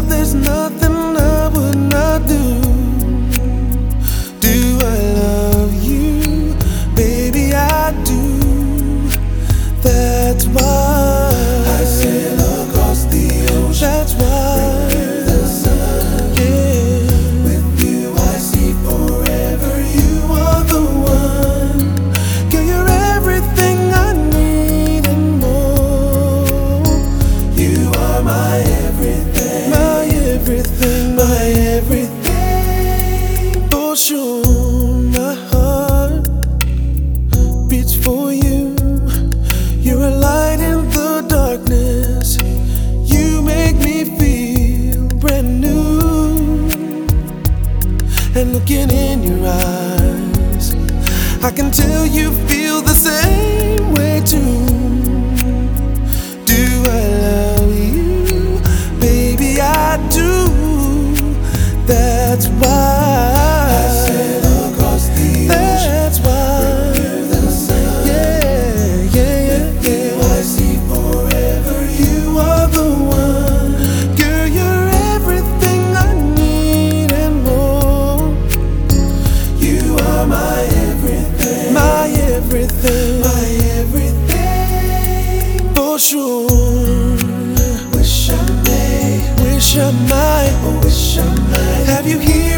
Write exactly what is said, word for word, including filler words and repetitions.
love, there's nothing I would not do. Do I love you? Baby, I do. That's why I sail across the ocean. That's why Bring the sun. Yeah. With you I see forever. You are the one. Girl, you're everything I need and more. You are my everything. My everything, My everything. for sure. My heart beats for you. You're a light in the darkness. You make me feel brand new. And looking in your eyes, I can tell you feel the same way too. Do I love you? Baby, I do. That's why I sail across the ocean. That's why Bring the sun. Yeah, yeah, yeah, You yeah. I see forever. You are the one. Girl, you're everything I need and more. You are my everything. My everything, My everything. for sure. Wish I may. Wish I might Oh, wish I might have you here